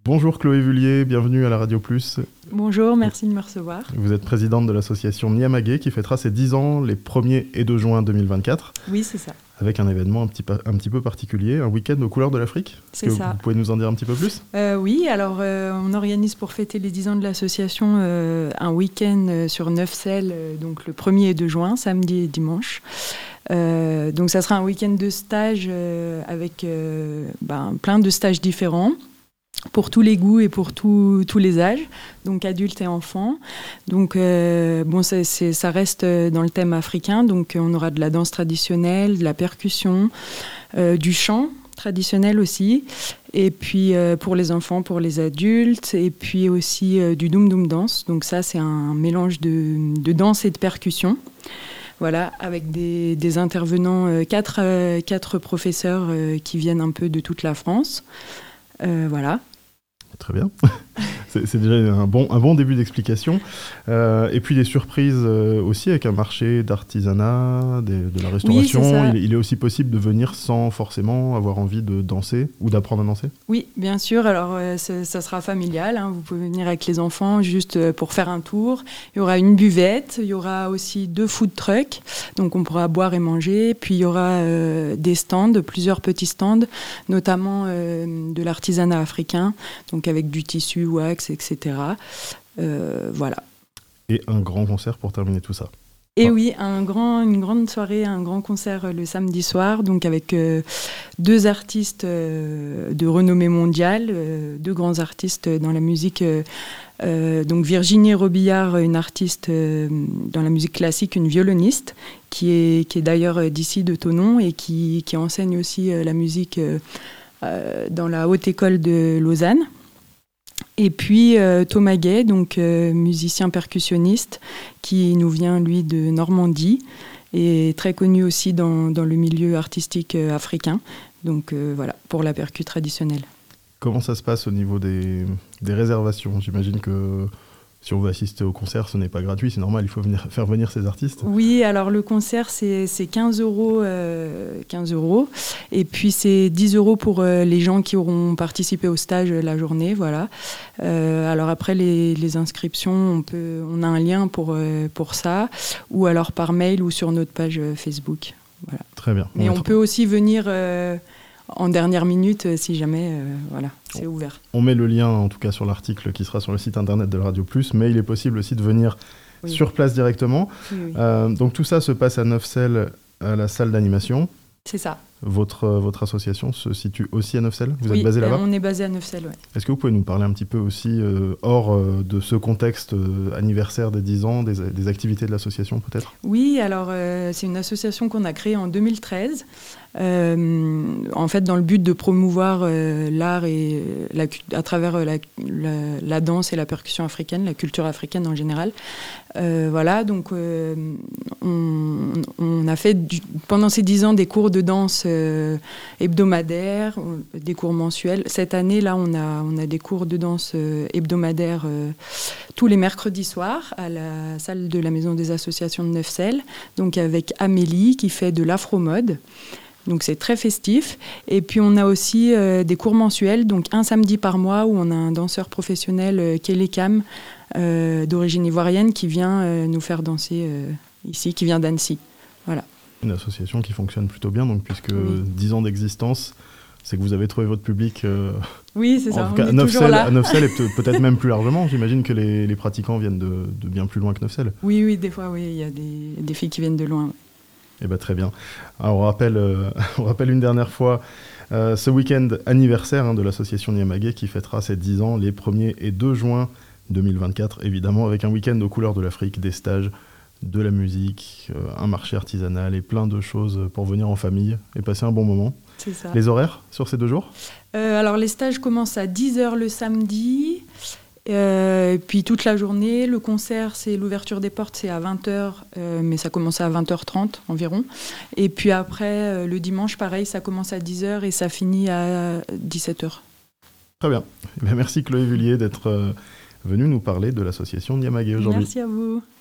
Bonjour Chloé Vullier, bienvenue à la Radio Plus. Bonjour, merci de me recevoir. Vous êtes présidente de l'association Nyamagé qui fêtera ses 10 ans les 1er et 2 juin 2024. Oui, c'est ça. Avec un événement un petit peu particulier, un week-end aux couleurs de l'Afrique. C'est ça. Vous pouvez nous en dire un petit peu plus ? Oui, alors on organise pour fêter les 10 ans de l'association un week-end sur Neufchâtel, donc le 1er et 2 juin, samedi et dimanche. Donc ça sera un week-end de stage avec plein de stages différents. Pour tous les goûts et pour tous les âges, donc adultes et enfants. Donc ça reste dans le thème africain, donc on aura de la danse traditionnelle, de la percussion, du chant traditionnel aussi, et puis pour les enfants, pour les adultes, et puis aussi du Doum Doum Dance. Donc ça, c'est un mélange de danse et de percussion. Voilà, avec des intervenants, quatre professeurs qui viennent un peu de toute la France. Voilà. Très bien. C'est déjà un bon début d'explication. Et puis des surprises aussi avec un marché d'artisanat, de la restauration. Oui, il est aussi possible de venir sans forcément avoir envie de danser ou d'apprendre à danser ? Oui, bien sûr. Alors ça sera familial. Vous pouvez venir avec les enfants juste pour faire un tour. Il y aura une buvette. Il y aura aussi 2 food trucks. Donc on pourra boire et manger. Puis il y aura des stands, plusieurs petits stands, notamment de l'artisanat africain. Donc avec du tissu, wax, etc. Voilà. Et un grand concert pour terminer tout ça. Et oui, une grande soirée, un grand concert le samedi soir, donc avec 2 artistes de renommée mondiale, 2 grands artistes dans la musique. Donc Virginie Robillard, une artiste dans la musique classique, une violoniste, qui est d'ailleurs d'ici de Thonon et qui enseigne aussi la musique dans la Haute École de Lausanne. Et puis Thomas Gay, donc musicien percussionniste, qui nous vient, lui, de Normandie, et très connu aussi dans le milieu artistique africain. Donc voilà, pour la percu traditionnelle. Comment ça se passe au niveau des réservations ? J'imagine que si on veut assister au concert, ce n'est pas gratuit, c'est normal, il faut faire venir ces artistes. Oui, alors le concert, c'est 15 €, et puis c'est 10 € pour les gens qui auront participé au stage la journée, voilà. Alors après, les inscriptions, on a un lien pour ça, ou alors par mail ou sur notre page Facebook. Voilà. Très bien. Mais on peut aussi venir en dernière minute, si jamais, voilà, c'est ouvert. On met le lien, en tout cas, sur l'article qui sera sur le site internet de la Radio Plus, mais il est possible aussi de venir sur place directement. Oui. Donc tout ça se passe à Neufchâtel, à la salle d'animation. C'est ça. Votre association se situe aussi à Neufchâtel ? Vous êtes basé là-bas ? On est basé à Neufchâtel, oui. Est-ce que vous pouvez nous parler un petit peu aussi, hors de ce contexte anniversaire des 10 ans, des activités de l'association peut-être ? Oui, alors c'est une association qu'on a créée en 2013, en fait dans le but de promouvoir l'art et à travers la danse et la percussion africaine, la culture africaine en général. Voilà, donc on a fait pendant ces 10 ans des cours de danse hebdomadaires, des cours mensuels. Cette année, là, on a des cours de danse hebdomadaires tous les mercredis soirs à la salle de la Maison des Associations de Neufchâtel, donc avec Amélie qui fait de l'afro-mode. Donc c'est très festif. Et puis on a aussi des cours mensuels, donc un samedi par mois où on a un danseur professionnel, Kelly Cam, d'origine ivoirienne, qui vient nous faire danser ici, qui vient d'Annecy. Voilà. Une association qui fonctionne plutôt bien, donc puisque 10 ans d'existence, c'est que vous avez trouvé votre public. Oui, c'est ça. En tout cas, à Neufchâtel et peut-être même plus largement. J'imagine que les pratiquants viennent de bien plus loin que Neufchâtel. Oui, des fois, oui, il y a des filles qui viennent de loin. Eh bien, très bien. Alors, on rappelle une dernière fois ce week-end anniversaire de l'association Nyamagé qui fêtera ses 10 ans les 1er et 2 juin 2024, évidemment, avec un week-end aux couleurs de l'Afrique, des stages, de la musique, un marché artisanal et plein de choses pour venir en famille et passer un bon moment. C'est ça. Les horaires sur ces 2 jours ? Alors, les stages commencent à 10h le samedi. Et puis toute la journée, le concert, c'est l'ouverture des portes, c'est à 20h, mais ça commence à 20h30 environ. Et puis après, le dimanche, pareil, ça commence à 10h et ça finit à 17h. Très bien. Merci Chloé Vullier d'être venue nous parler de l'association Nyamagé aujourd'hui. Merci à vous.